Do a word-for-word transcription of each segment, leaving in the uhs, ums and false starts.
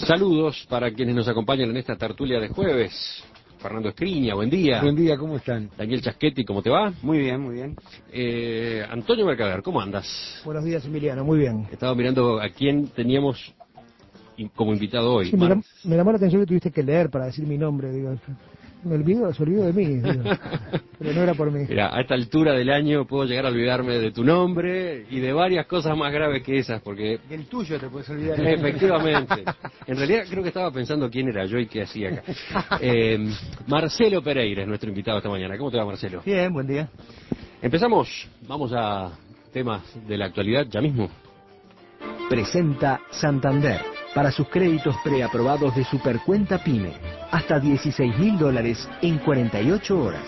Saludos para quienes nos acompañan en esta tertulia de jueves. Fernando Escriña, buen día. Buen día, ¿cómo están? Daniel Chaschetti, ¿cómo te va? Muy bien, muy bien. Eh, Antonio Mercader, ¿cómo andas? Buenos días, Emiliano, muy bien. Estaba mirando a quién teníamos como invitado hoy. Sí, me, la, me llamó la atención que tuviste que leer para decir mi nombre, digo. Me olvido, se olvidó de mí, digo. Pero no era por mí. Mira, a esta altura del año puedo llegar a olvidarme de tu nombre y de varias cosas más graves que esas, porque... El tuyo te puedes olvidar. Efectivamente. En realidad creo que estaba pensando quién era yo y qué hacía acá. Eh, Marcelo Pereira es nuestro invitado esta mañana. ¿Cómo te va, Marcelo? Bien, buen día. Empezamos. Vamos a temas de la actualidad ya mismo. Presenta Santander para sus créditos preaprobados de Supercuenta Pyme. Hasta dieciséis mil dólares en cuarenta y ocho horas.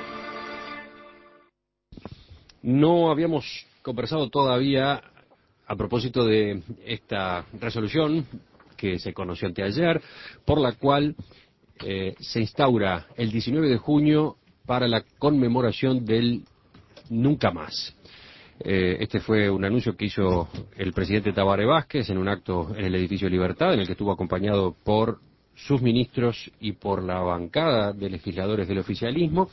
No habíamos conversado todavía a propósito de esta resolución que se conoció anteayer, por la cual eh, se instaura el diecinueve de junio para la conmemoración del Nunca Más. Eh, este fue un anuncio que hizo el presidente Tabaré Vázquez en un acto en el edificio Libertad, en el que estuvo acompañado por sus ministros y por la bancada de legisladores del oficialismo.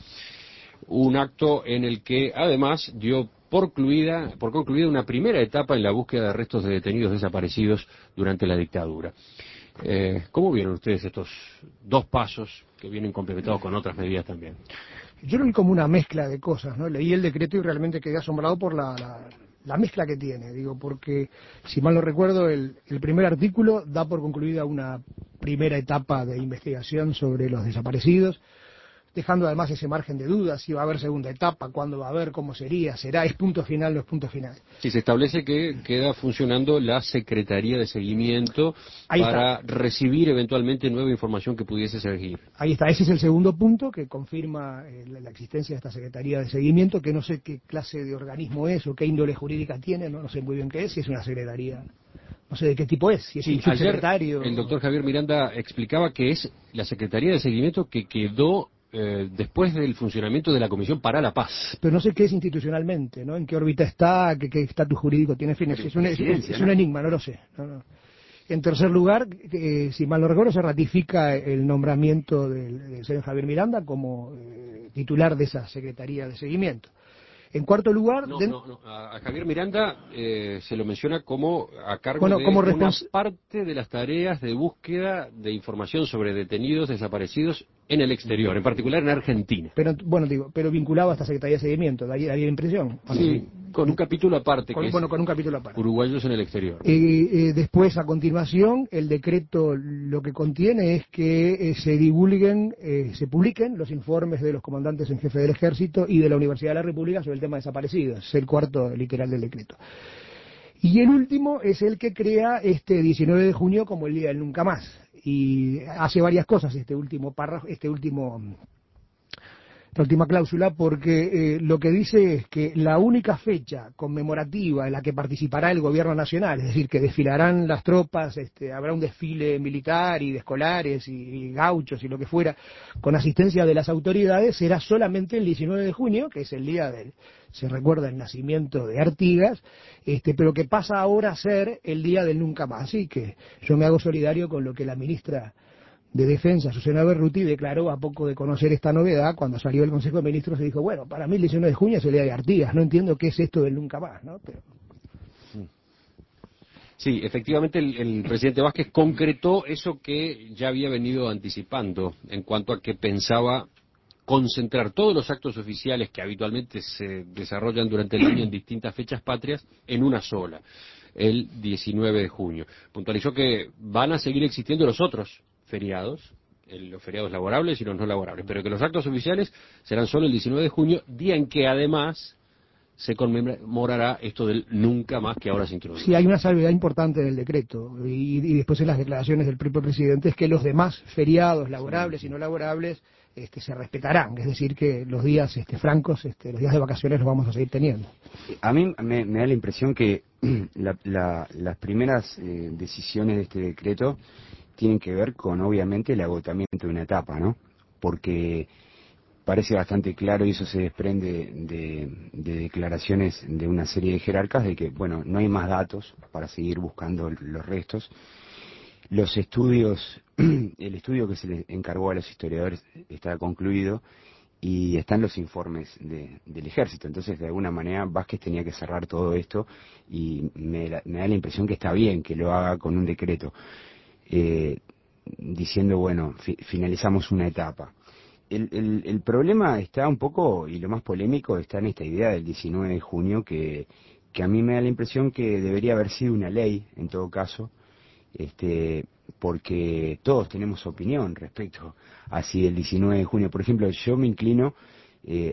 Un acto en el que además dio por concluida, por concluida una primera etapa en la búsqueda de restos de detenidos desaparecidos durante la dictadura. Eh, ¿Cómo vieron ustedes estos dos pasos que vienen complementados con otras medidas también? Yo lo vi como una mezcla de cosas, ¿no? Leí el decreto y realmente quedé asombrado por la, la, la mezcla que tiene, digo, porque, si mal no recuerdo, el, el primer artículo da por concluida una primera etapa de investigación sobre los desaparecidos, dejando además ese margen de dudas, si va a haber segunda etapa, cuándo va a haber, cómo sería, será, es punto final, no es punto final. Sí, se establece que queda funcionando la Secretaría de Seguimiento Ahí para está. recibir eventualmente nueva información que pudiese surgir. Ahí está, ese es el segundo punto que confirma eh, la, la existencia de esta Secretaría de Seguimiento, que no sé qué clase de organismo es o qué índole jurídica tiene, no, no sé muy bien qué es, si es una secretaría... No sé de qué tipo es, si es sí, un subsecretario... Ayer el doctor Javier Miranda explicaba que es la Secretaría de Seguimiento que quedó eh, después del funcionamiento de la Comisión para la Paz. Pero no sé qué es institucionalmente, ¿no? En qué órbita está, qué, qué estatus jurídico tiene, en fin, es, es, un, es, es un enigma, no lo sé. No, no. En tercer lugar, eh, si mal no recuerdo, se ratifica el nombramiento del, del señor Javier Miranda como eh, titular de esa Secretaría de Seguimiento. En cuarto lugar... No, de... no, no. A Javier Miranda eh, se lo menciona como a cargo bueno, de como una respons... parte de las tareas de búsqueda de información sobre detenidos desaparecidos en el exterior, en particular en Argentina. Pero, bueno, digo, pero vinculado a esta Secretaría de Seguimiento, de ahí daría la impresión. Sí, sí, con un capítulo aparte. Con, que bueno, es con un capítulo aparte. Uruguayos en el exterior. Eh, eh, después, a continuación, el decreto lo que contiene es que eh, se divulguen, eh, se publiquen los informes de los comandantes en jefe del Ejército y de la Universidad de la República sobre el tema de desaparecidos. Es el cuarto literal del decreto. Y el último es el que crea este diecinueve de junio como el Día del Nunca Más. Y hace varias cosas este último párrafo, este último... la última cláusula, porque eh, lo que dice es que la única fecha conmemorativa en la que participará el gobierno nacional, es decir, que desfilarán las tropas, este, habrá un desfile militar y de escolares y, y gauchos y lo que fuera, con asistencia de las autoridades, será solamente el diecinueve de junio, que es el día del, se recuerda el nacimiento de Artigas, este, pero que pasa ahora a ser el día del Nunca Más. Así que yo me hago solidario con lo que la ministra de Defensa, Susana Berruti, declaró a poco de conocer esta novedad, cuando salió el Consejo de Ministros y dijo, bueno, para mí el diecinueve de junio es el día de Artigas, no entiendo qué es esto del Nunca Más, ¿no? Pero... Sí, efectivamente el, el presidente Vázquez concretó eso que ya había venido anticipando en cuanto a que pensaba concentrar todos los actos oficiales que habitualmente se desarrollan durante el año en distintas fechas patrias en una sola, el diecinueve de junio. Puntualizó que van a seguir existiendo los otros feriados, los feriados laborables y los no laborables, pero que los actos oficiales serán solo el diecinueve de junio, día en que además se conmemorará esto del Nunca Más que ahora se introduce. Sí, hay una salvedad importante en el decreto, y, y después en las declaraciones del propio presidente, es que los demás feriados laborables y no laborables este, se respetarán, es decir, que los días este, francos, este, los días de vacaciones los vamos a seguir teniendo. A mí me, me da la impresión que la, la, las primeras eh, decisiones de este decreto tienen que ver con, obviamente, el agotamiento de una etapa, ¿no? Porque parece bastante claro, y eso se desprende de, de declaraciones de una serie de jerarcas, de que, bueno, no hay más datos para seguir buscando los restos. los estudios, el estudio que se le encargó a los historiadores está concluido y están los informes de, del ejército. Entonces, de alguna manera, Vázquez tenía que cerrar todo esto y me, me da la impresión que está bien que lo haga con un decreto, eh, diciendo, bueno, fi, finalizamos una etapa. El, el, el problema está un poco, y lo más polémico, está en esta idea del diecinueve de junio, que, que a mí me da la impresión que debería haber sido una ley, en todo caso, este porque todos tenemos opinión respecto a si el diecinueve de junio, por ejemplo, yo me inclino eh,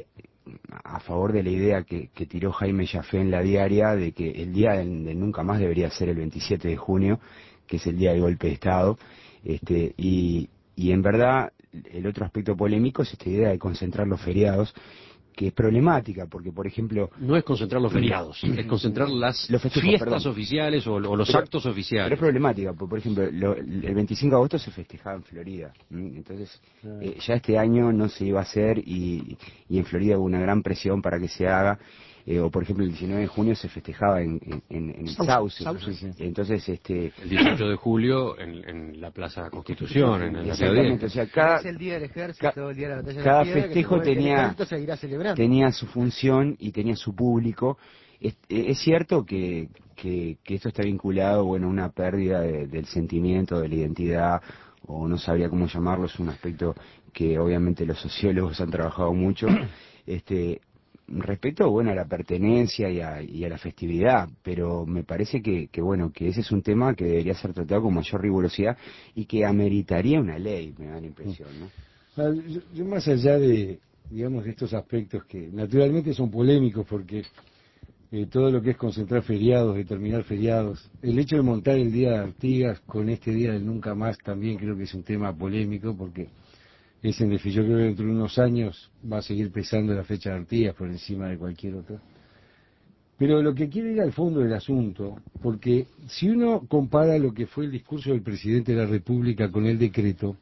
a favor de la idea que, que tiró Jaime Jaffé en La Diaria de que el día del, del nunca más debería ser el veintisiete de junio, que es el día del golpe de Estado, este, y, y en verdad el otro aspecto polémico es esta idea de concentrar los feriados, que es problemática, porque, por ejemplo... No es concentrar los feriados, es concentrar las los festejos, fiestas perdón. oficiales o, o los pero, actos oficiales. Pero es problemática, porque, por ejemplo, lo, el veinticinco de agosto se festejaba en Florida, ¿m? Entonces eh, ya este año no se iba a hacer y, y en Florida hubo una gran presión para que se haga. Eh, o por ejemplo el diecinueve de junio se festejaba en, en, en el Sauce, Sauce. sí, sí. Entonces este el dieciocho de julio en, en la Plaza Constitución, en el exactamente, o sea, cada, es el día del ejército, ca, el día de la batalla cada de la piedra, festejo que tenía seguirá celebrando. tenía su función y tenía su público. Es, es cierto que, que, que esto está vinculado, bueno, a una pérdida de, del sentimiento, de la identidad, o no sabría cómo llamarlo, es un aspecto que obviamente los sociólogos han trabajado mucho. Este, respecto, bueno, a la pertenencia y a, y a la festividad, pero me parece que, que, bueno, que ese es un tema que debería ser tratado con mayor rigurosidad y que ameritaría una ley, me da la impresión, ¿no? Yo, yo más allá de, digamos, de estos aspectos que naturalmente son polémicos porque eh, todo lo que es concentrar feriados, determinar feriados, el hecho de montar el Día de Artigas con este Día del Nunca Más también creo que es un tema polémico porque es en definitiva, yo creo que dentro de unos años va a seguir pesando la fecha de Artigas por encima de cualquier otra. Pero lo que quiero ir al fondo del asunto, porque si uno compara lo que fue el discurso del presidente de la República con el decreto,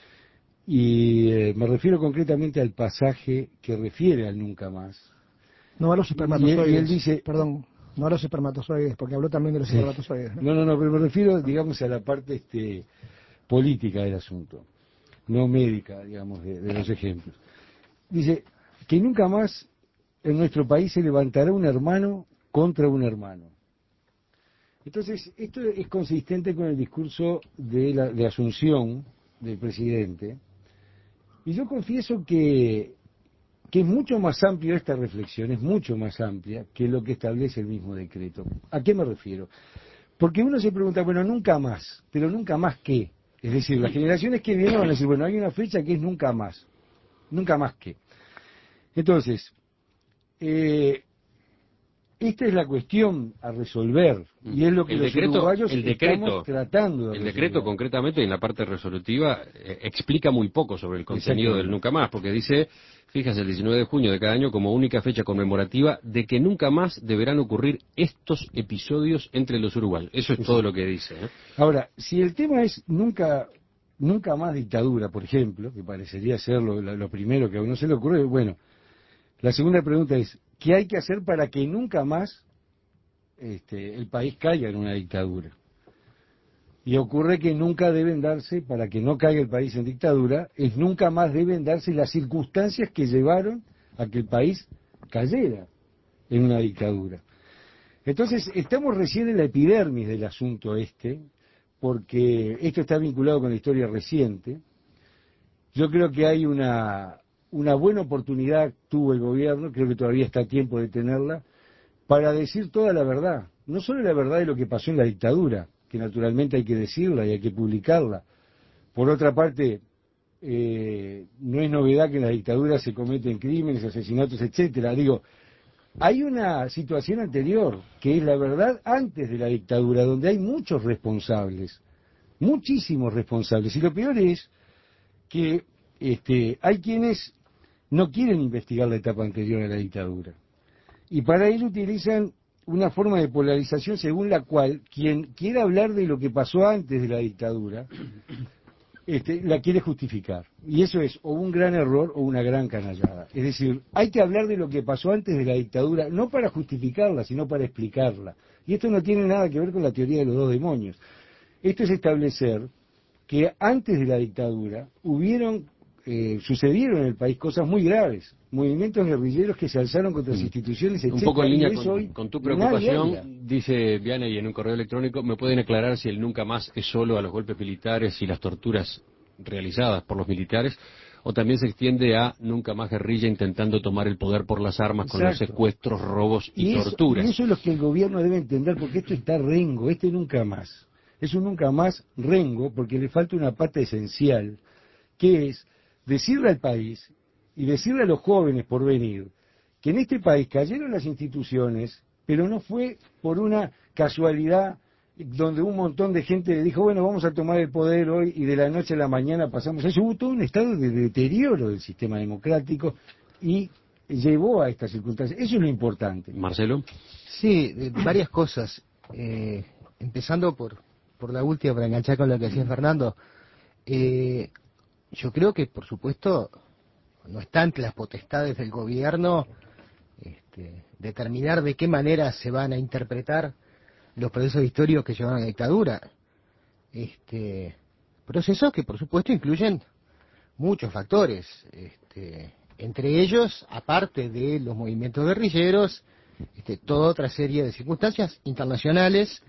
y eh, me refiero concretamente al pasaje que refiere al nunca más. No a los espermatozoides. Y él, y él dice, perdón, no a los espermatozoides, porque habló también de los sí. espermatozoides. ¿no? no, no, no, pero me refiero, digamos, a la parte este, política del asunto, no médica, digamos, de, de los ejemplos. Dice que nunca más en nuestro país se levantará un hermano contra un hermano. Entonces, esto es consistente con el discurso de, la, de Asunción del presidente, y yo confieso que, que es mucho más amplio esta reflexión, es mucho más amplia que lo que establece el mismo decreto. ¿A qué me refiero? Porque uno se pregunta, bueno, nunca más, pero nunca más qué. Es decir, las generaciones que vienen van a decir, bueno, hay una fecha que es nunca más, nunca más qué. Entonces, eh, esta es la cuestión a resolver y es lo que el los decreto, uruguayos el decreto, estamos tratando de El resolver. decreto concretamente en la parte resolutiva eh, explica muy poco sobre el contenido del nunca más, porque dice, fíjese, el diecinueve de junio de cada año como única fecha conmemorativa de que nunca más deberán ocurrir estos episodios entre los uruguayos. Eso es sí, todo sí. lo que dice. ¿eh? Ahora, si el tema es nunca nunca más dictadura, por ejemplo, que parecería ser lo, lo primero que a uno se le ocurre, bueno, la segunda pregunta es, ¿qué hay que hacer para que nunca más este, el país caiga en una dictadura? Y ocurre que nunca deben darse, para que no caiga el país en dictadura, es nunca más deben darse las circunstancias que llevaron a que el país cayera en una dictadura. Entonces, estamos recién en la epidermis del asunto este, porque esto está vinculado con la historia reciente. Yo creo que hay una... Una buena oportunidad tuvo el gobierno, creo que todavía está a tiempo de tenerla, para decir toda la verdad. No solo la verdad de lo que pasó en la dictadura, que naturalmente hay que decirla y hay que publicarla. Por otra parte, eh, no es novedad que en la dictadura se cometen crímenes, asesinatos, etcétera. Digo, hay una situación anterior, que es la verdad antes de la dictadura, donde hay muchos responsables, muchísimos responsables. Y lo peor es que este, hay quienes no quieren investigar la etapa anterior a la dictadura. Y para ello utilizan una forma de polarización según la cual quien quiera hablar de lo que pasó antes de la dictadura, este, la quiere justificar. Y eso es o un gran error o una gran canallada. Es decir, hay que hablar de lo que pasó antes de la dictadura, no para justificarla, sino para explicarla. Y esto no tiene nada que ver con la teoría de los dos demonios. Esto es establecer que antes de la dictadura hubieron, eh, sucedieron en el país cosas muy graves, movimientos guerrilleros que se alzaron contra las instituciones, etcétera. Un poco en línea y eso con, hoy con tu nadie habla. preocupación, dice Vianney en un correo electrónico, ¿me pueden aclarar si el nunca más es solo a los golpes militares y las torturas realizadas por los militares, o también se extiende a nunca más guerrilla intentando tomar el poder por las armas con los Exacto. secuestros, robos y, Y eso, torturas? y eso es lo que el gobierno debe entender, porque esto está rengo, este nunca más. Es un nunca más rengo, porque le falta una pata esencial, que es decirle al país y decirle a los jóvenes por venir que en este país cayeron las instituciones, pero no fue por una casualidad donde un montón de gente le dijo, bueno, vamos a tomar el poder hoy y de la noche a la mañana pasamos. Eso hubo todo un estado de deterioro del sistema democrático y llevó a estas circunstancias. Eso es lo importante. Marcelo. Sí, eh, varias cosas. Eh, empezando por, por la última, para enganchar con lo que decía Fernando. Eh, yo creo que, por supuesto, no está entre las potestades del gobierno este, determinar de qué manera se van a interpretar los procesos históricos que llevaron a la dictadura. Este, procesos que, por supuesto, incluyen muchos factores. Este, entre ellos, aparte de los movimientos guerrilleros, este, toda otra serie de circunstancias internacionales.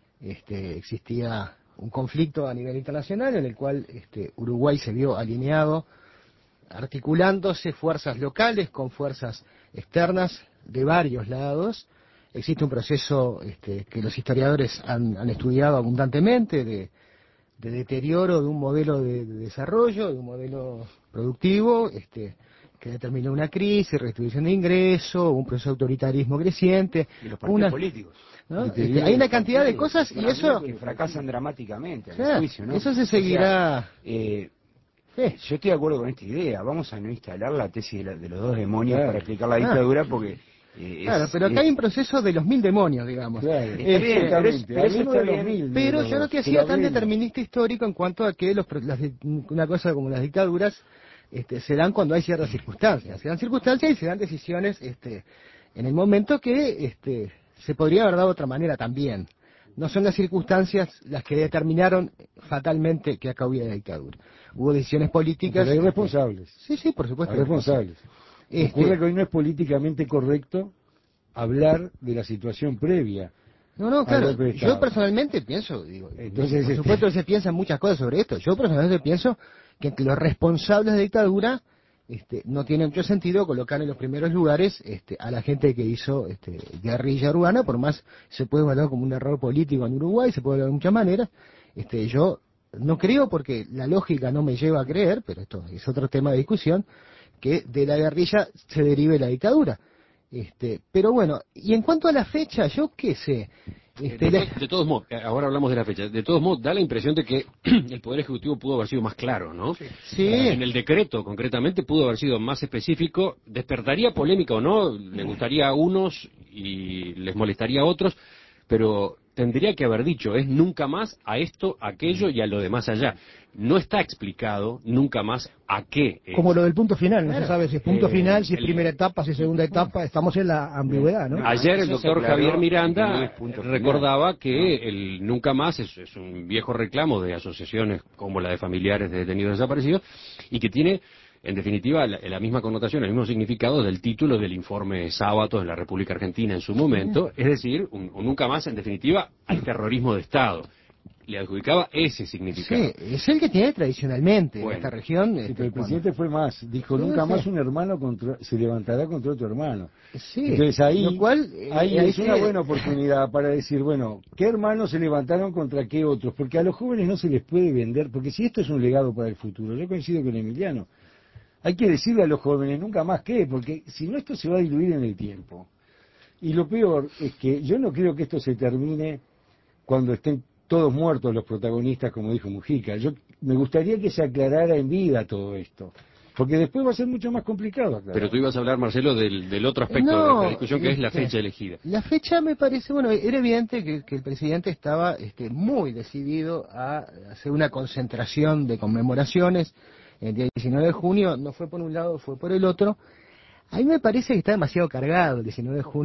Este, existía un conflicto a nivel internacional en el cual este, Uruguay se vio alineado, articulándose fuerzas locales con fuerzas externas de varios lados. Existe un proceso este, que los historiadores han, han estudiado abundantemente de, de deterioro de un modelo de, de desarrollo, de un modelo productivo, este, que determinó una crisis, redistribución de ingresos, un proceso de autoritarismo creciente. Y los partidos una, políticos. ¿no? Este, hay una cantidad de cosas y eso... que fracasan dramáticamente a mi Claro, juicio, ¿no? eso se seguirá... O sea, eh, Sí. yo estoy de acuerdo con esta idea. Vamos a no instalar la tesis de, la- de los dos demonios Claro. para explicar la Ah. dictadura porque... eh, Claro, es- pero acá es- hay un proceso de los mil demonios, digamos. Claro, Está bien, Este, pero es- pero eso hablemos está de los bien, mil, Pero de yo no los- te que hacía lo tan hablemos. determinista histórico en cuanto a que los, pro- las di- una cosa como las dictaduras este, se dan cuando hay ciertas circunstancias. Se dan circunstancias y se dan decisiones este, en el momento que este, se podría haber dado de otra manera también. No son las circunstancias las que determinaron fatalmente que acá hubiera dictadura. Hubo decisiones políticas... Pero hay responsables. Sí, sí, por supuesto. Hay responsables. Este, Ocurre que hoy no es políticamente correcto hablar de la situación previa. No, no, al claro. golpe de Yo Estado. personalmente pienso, digo, Entonces, por este- supuesto que se piensan muchas cosas sobre esto. Yo personalmente pienso que entre los responsables de dictadura este, no tiene mucho sentido colocar en los primeros lugares este, a la gente que hizo este, guerrilla urbana, por más se puede evaluar como un error político en Uruguay, se puede evaluar de muchas maneras. Este, yo no creo, porque la lógica no me lleva a creer, pero esto es otro tema de discusión, que de la guerrilla se derive la dictadura. Este, pero bueno, y en cuanto a la fecha, yo qué sé. Este, de, la- to- de todos modos, eh, ahora hablamos de la fecha, de todos modos da la impresión de que el Poder Ejecutivo pudo haber sido más claro, ¿no? Sí. En el decreto, concretamente, pudo haber sido más específico. ¿Despertaría polémica o no? Le gustaría a unos y les molestaría a otros, pero tendría que haber dicho, es nunca más a esto, a aquello y a lo demás allá. No está explicado nunca más a qué es. Como lo del punto final, no Claro. se sabe si es punto Eh, final, si es el- primera etapa, si es segunda etapa, estamos en la ambigüedad, ¿no? Ayer el Eso se doctor aclaró Javier que no Miranda es punto recordaba final. que el nunca más es, es un viejo reclamo de asociaciones como la de familiares de detenidos desaparecidos y que tiene, en definitiva, la, la misma connotación, el mismo significado del título del informe Sábato en la República Argentina en su momento, es decir, un, un nunca más, en definitiva, al terrorismo de Estado. Le adjudicaba ese significado. Sí, es el que tiene tradicionalmente en Bueno. esta región. Sí, este, pero el cuando- presidente fue más, dijo, Sí, nunca sí. más un hermano contra- se levantará contra otro hermano. Sí, Entonces ahí, lo cual, eh, ahí ahí es una sí- buena oportunidad para decir, bueno, ¿qué hermanos se levantaron contra qué otros? Porque a los jóvenes no se les puede vender, porque si esto es un legado para el futuro, yo coincido con Emiliano, hay que decirle a los jóvenes nunca más qué, porque si no esto se va a diluir en el tiempo. Y lo peor es que yo no creo que esto se termine cuando estén todos muertos los protagonistas, como dijo Mujica. Yo me gustaría que se aclarara en vida todo esto, porque después va a ser mucho más complicado aclarar. Pero tú ibas a hablar, Marcelo, del, del otro aspecto No, de la discusión, que es la este, fecha elegida. La fecha me parece, bueno, era evidente que, que el presidente estaba este, muy decidido a hacer una concentración de conmemoraciones el día diecinueve de junio, no fue por un lado, fue por el otro. A mí me parece que está demasiado cargado el diecinueve de junio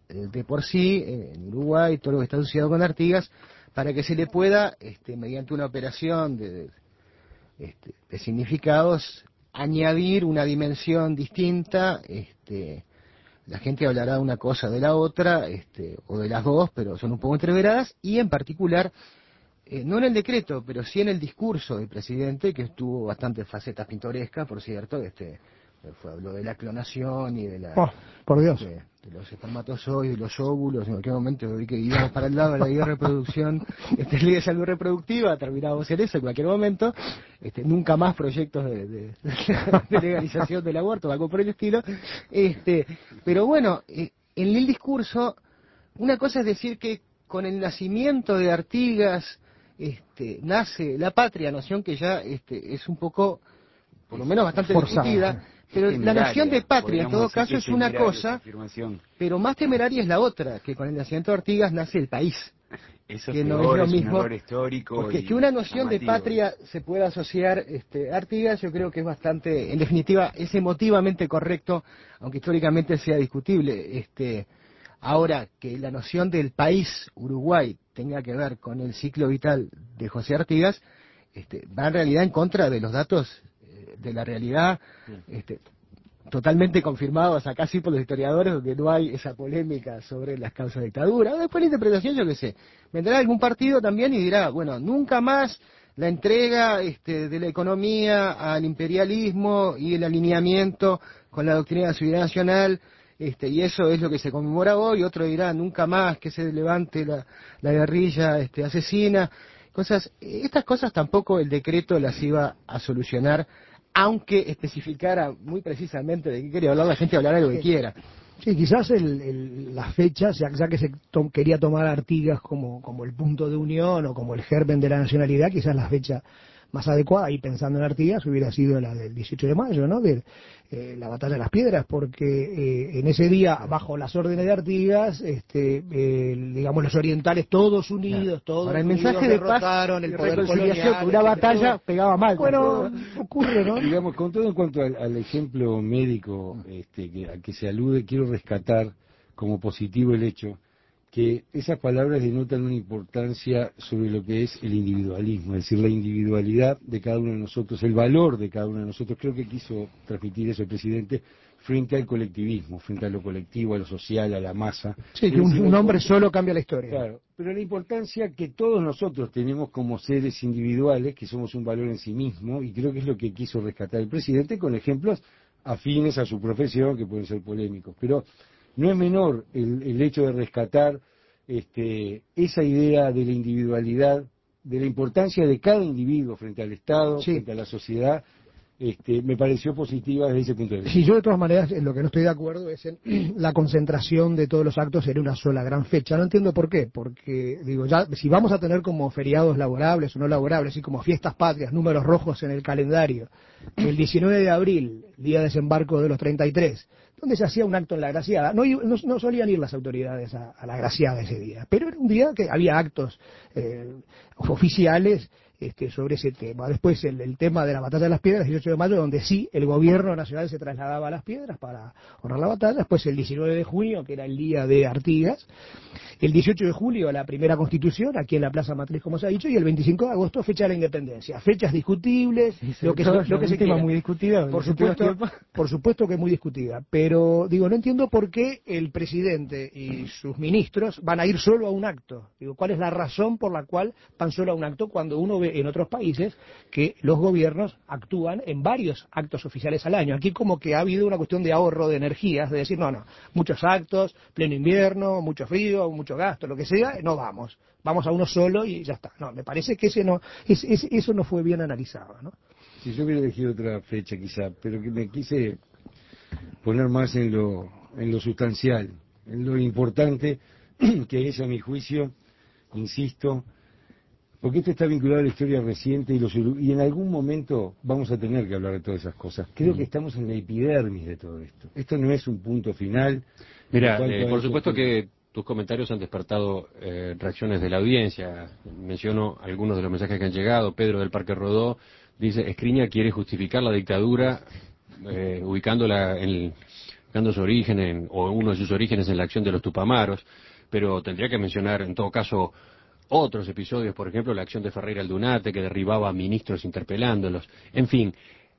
eh, de por sí, eh, en Uruguay, todo lo que está asociado con Artigas, para que se le pueda, este, mediante una operación de, de, este, de significados, añadir una dimensión distinta. Este, la gente hablará una cosa de la otra, este, o de las dos, pero son un poco entreveradas, y en particular, eh, no en el decreto, pero sí en el discurso del presidente, que tuvo bastantes facetas pintorescas, por cierto. Este, fue, habló de la clonación y de la Oh, por Dios. este, de los espermatozoides, de los óvulos. En cualquier momento vi que íbamos para el lado de la ley de reproducción, este, ley de salud reproductiva, terminábamos en eso en cualquier momento. Este, nunca más proyectos de, de, de legalización del aborto, algo por el estilo. Este, pero bueno, eh, en el discurso, una cosa es decir que con el nacimiento de Artigas este, nace la patria, noción que ya este, es un poco, por lo menos bastante Forzada. discutida. Pero la noción de patria, en todo caso, es una cosa, pero más temeraria es la otra, que con el nacimiento de Artigas nace el país. Eso que es no peor, es lo es mismo, un error histórico. Porque y que una noción llamativo. de patria se pueda asociar este, a Artigas, yo creo que es bastante, en definitiva, es emotivamente correcto, aunque históricamente sea discutible. Este, ahora, que la noción del país Uruguay tenga que ver con el ciclo vital de José Artigas, este, va en realidad en contra de los datos eh, de la realidad, este, totalmente confirmados acá sí por los historiadores, donde no hay esa polémica sobre las causas de dictadura. Después la interpretación, yo qué sé, vendrá algún partido también y dirá, bueno, nunca más la entrega este, de la economía al imperialismo y el alineamiento con la doctrina de la seguridad nacional, este, y eso es lo que se conmemora hoy. Otro dirá, nunca más que se levante la, la guerrilla este, asesina. Cosas, estas cosas tampoco el decreto las iba a solucionar, aunque especificara muy precisamente de qué quería hablar, la gente hablará de lo que quiera. Sí, quizás el, el, la fecha, ya, ya que se to, quería tomar Artigas como, como el punto de unión o como el germen de la nacionalidad, quizás la fecha más adecuada, y pensando en Artigas, hubiera sido la del dieciocho de mayo, ¿no? De eh, la batalla de las piedras, porque eh, en ese día, bajo las órdenes de Artigas, este, eh, digamos, los orientales todos unidos, todos Ahora, el unidos mensaje de paz derrotaron y el poder reconciliación, colonial, una batalla todo. pegaba mal. Bueno, ocurre, ¿no? Digamos, con todo en cuanto al, al ejemplo médico este, que, al que se alude, quiero rescatar como positivo el hecho que esas palabras denotan una importancia sobre lo que es el individualismo, es decir, la individualidad de cada uno de nosotros, el valor de cada uno de nosotros. Creo que quiso transmitir eso el presidente frente al colectivismo, frente a lo colectivo, a lo social, a la masa. Sí, que un, un hombre solo cambia la historia. Claro, pero la importancia que todos nosotros tenemos como seres individuales, que somos un valor en sí mismo, y creo que es lo que quiso rescatar el presidente con ejemplos afines a su profesión, que pueden ser polémicos. Pero no es menor el, el hecho de rescatar este, esa idea de la individualidad, de la importancia de cada individuo frente al Estado, sí. frente a la sociedad. Este, me pareció positiva desde ese punto de vista. Sí, yo de todas maneras en lo que no estoy de acuerdo es en la concentración de todos los actos en una sola gran fecha. No entiendo por qué, porque digo, ya si vamos a tener como feriados laborables o no laborables y como fiestas patrias, números rojos en el calendario, el diecinueve de abril, día de desembarco de los treinta y tres, donde se hacía un acto en la Graciada, no, no, no solían ir las autoridades a, a la Graciada ese día, pero era un día que había actos eh, oficiales Este, sobre ese tema. Después el, el tema de la batalla de las piedras, el dieciocho de mayo, donde sí el gobierno nacional se trasladaba a las piedras para honrar la batalla. Después el diecinueve de junio, que era el día de Artigas. El dieciocho de julio, la primera constitución, aquí en la Plaza Matriz, como se ha dicho. Y el veinticinco de agosto, fecha de la independencia. Fechas discutibles, lo que, todo, se, lo que se tema quiera. muy discutido. Por supuesto, por supuesto que es muy discutida. Pero, digo, no entiendo por qué el presidente y sus ministros van a ir solo a un acto. Digo, ¿cuál es la razón por la cual van solo a un acto cuando uno ve en otros países que los gobiernos actúan en varios actos oficiales al año? Aquí como que ha habido una cuestión de ahorro de energías, de decir, no, no, muchos actos, pleno invierno, mucho frío, mucho gasto, lo que sea, no vamos, vamos a uno solo y ya está. No, me parece que ese no, ese, ese, eso no fue bien analizado, ¿no? Si yo hubiera elegido otra fecha quizá, pero que me quise poner más en lo, en lo sustancial, en lo importante, que es a mi juicio, insisto, porque esto está vinculado a la historia reciente y, los, y en algún momento vamos a tener que hablar de todas esas cosas. Creo que estamos en la epidermis de todo esto. Esto no es un punto final. Mira, eh, por supuesto que tus comentarios han despertado eh, reacciones de la audiencia. Menciono algunos de los mensajes que han llegado. Pedro del Parque Rodó dice, Escriña quiere justificar la dictadura eh, ubicándola en el buscando su origen en, o uno de sus orígenes en la acción de los Tupamaros, pero tendría que mencionar en todo caso otros episodios, por ejemplo, la acción de Ferreira Aldunate, que derribaba a ministros interpelándolos. En fin,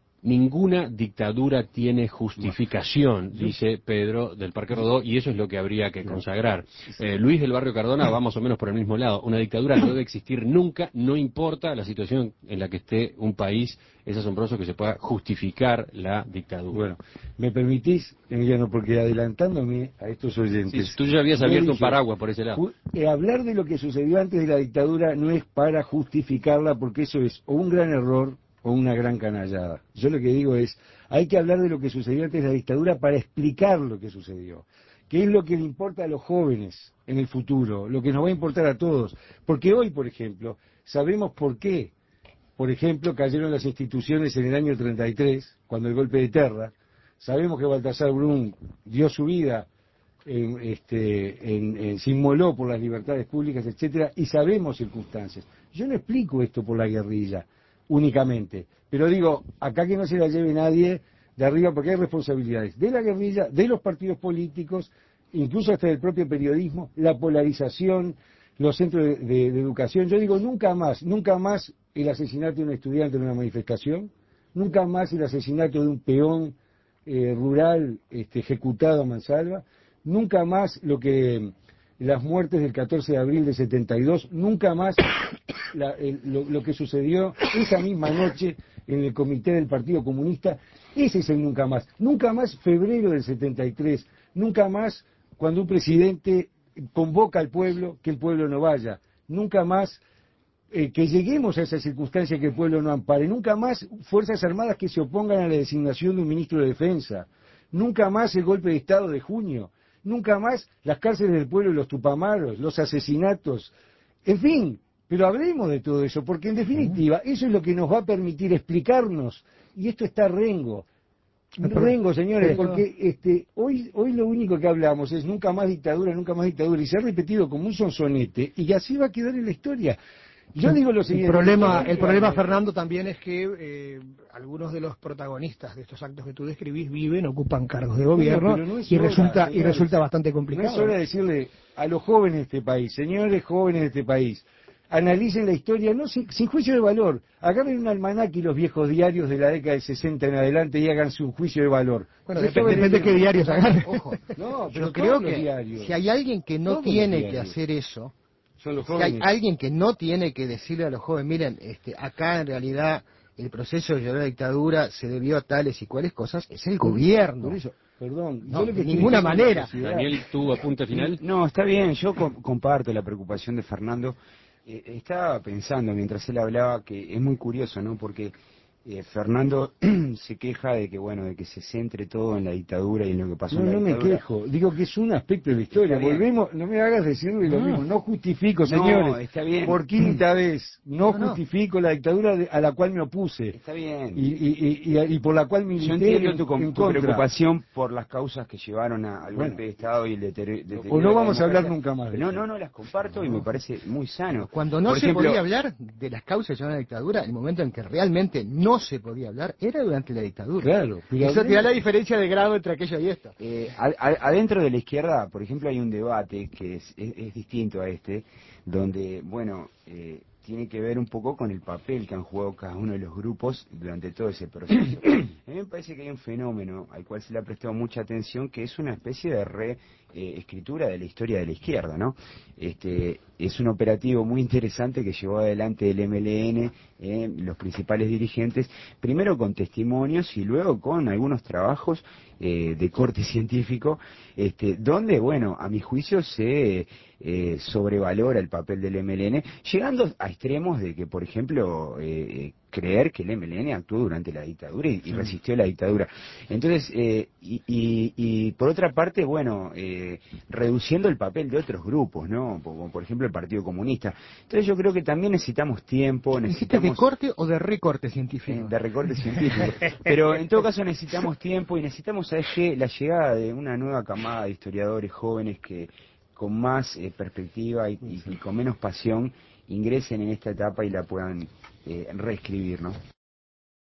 ninguna dictadura tiene justificación, dice Pedro del Parque Rodó, y eso es lo que habría que consagrar. Eh, Luis del Barrio Cardona va más o menos por el mismo lado. Una dictadura no debe existir nunca, no importa la situación en la que esté un país. Es asombroso que se pueda justificar la dictadura. Bueno, me permitís, Emiliano, porque adelantándome a estos oyentes... Sí, tú ya habías abierto dije, un paraguas por ese lado. Eh, hablar de lo que sucedió antes de la dictadura no es para justificarla, porque eso es o un gran error o una gran canallada. Yo lo que digo es, hay que hablar de lo que sucedió antes de la dictadura para explicar lo que sucedió. ¿Qué es lo que le importa a los jóvenes en el futuro? Lo que nos va a importar a todos. Porque hoy, por ejemplo, sabemos por qué, por ejemplo, cayeron las instituciones en el año treinta y tres, cuando el golpe de Terra. Sabemos que Baltasar Brum dio su vida, en, este, en, en, se inmoló por las libertades públicas, etcétera, y sabemos circunstancias. Yo no explico esto por la guerrilla únicamente, pero digo, acá que no se la lleve nadie de arriba, porque hay responsabilidades de la guerrilla, de los partidos políticos, incluso hasta del propio periodismo, la polarización, los centros de, de, de educación. Yo digo, nunca más, nunca más el asesinato de un estudiante en una manifestación, nunca más el asesinato de un peón eh, rural este, ejecutado a mansalva, nunca más lo que las muertes del catorce de abril de setenta y dos, nunca más la, el, lo, lo que sucedió esa misma noche en el comité del Partido Comunista. Ese es el nunca más. Nunca más febrero del setenta y tres, nunca más cuando un presidente convoca al pueblo, que el pueblo no vaya, nunca más eh, que lleguemos a esa circunstancia que el pueblo no ampare, nunca más Fuerzas Armadas que se opongan a la designación de un ministro de Defensa, nunca más el golpe de Estado de junio, nunca más las cárceles del pueblo y los Tupamaros, los asesinatos, en fin, pero hablemos de todo eso, porque en definitiva eso es lo que nos va a permitir explicarnos, y esto está Rengo, Rengo, señores, porque este, hoy, hoy lo único que hablamos es nunca más dictadura, nunca más dictadura, y se ha repetido como un sonsonete, y así va a quedar en la historia. Yo digo lo siguiente. El problema, el problema, Fernando, también es que eh, algunos de los protagonistas de estos actos que tú describís viven, ocupan cargos de gobierno, bueno, no y, hora, resulta, señores, y resulta bastante complicado. No es hora de decirle a los jóvenes de este país, señores jóvenes de este país, analicen la historia no sin, sin juicio de valor, agarren un almanaque y los viejos diarios de la década de sesenta en adelante y háganse un juicio de valor. Bueno, depende, depende de qué diarios agarren. Ojo, no, pero yo creo que diarios, si hay alguien que no tiene que hacer eso, son los si jóvenes. hay alguien que no tiene que decirle a los jóvenes, miren, este, acá en realidad el proceso de la dictadura se debió a tales y cuales cosas, es el gobierno. Por eso, perdón, no, de ninguna manera. Daniel, ¿tu apunte final? No, está bien, yo com comparto la preocupación de Fernando. Eh, estaba pensando mientras él hablaba que es muy curioso, ¿no? Porque eh, Fernando se queja de que, bueno, de que se centre todo en la dictadura y en lo que pasó no, en la no dictadura. No me quejo, digo que es un aspecto de la historia. Volvemos, no me hagas decirle lo no. mismo, no justifico, señores. No, está bien. Por quinta vez, no, no, justifico no. la dictadura de, a la cual me opuse. Está bien. Y, y, y, y, y por la cual milité. Yo entiendo en, tu, en tu preocupación por las causas que llevaron a, al bueno, golpe de Estado y el deterioro. O no vamos a hablar nunca más de no, eso. No, no, las comparto no. y me parece muy sano. Cuando no por se ejemplo, podía hablar de las causas que llevaron a la dictadura, el momento en que realmente no se podía hablar, era durante la dictadura. Claro. Eso te da la diferencia de grado entre aquello y esto. Eh, a, a, adentro de la izquierda, por ejemplo, hay un debate que es, es, es distinto a este, donde, bueno, eh, tiene que ver un poco con el papel que han jugado cada uno de los grupos durante todo ese proceso. A mí me parece que hay un fenómeno al cual se le ha prestado mucha atención, que es una especie de reescritura eh, de la historia de la izquierda, ¿no? Este, es un operativo muy interesante que llevó adelante el M L N, eh, los principales dirigentes, primero con testimonios y luego con algunos trabajos eh, de corte científico, este, donde, bueno, a mi juicio se eh, sobrevalora el papel del M L N, llegando a extremos de que, por ejemplo, eh, creer que el M L N actuó durante la dictadura y, y resistió la dictadura. Entonces, eh, y, y, y por otra parte, bueno, eh, reduciendo el papel de otros grupos, ¿no? Como por ejemplo el Partido Comunista. Entonces yo creo que también necesitamos tiempo, necesitamos... ¿De corte o de recorte científico? Eh, de recorte científico. Pero en todo caso necesitamos tiempo y necesitamos, ¿sabes qué? La llegada de una nueva camada de historiadores jóvenes que con más eh, perspectiva y, y, y con menos pasión ingresen en esta etapa y la puedan eh, reescribir, ¿no?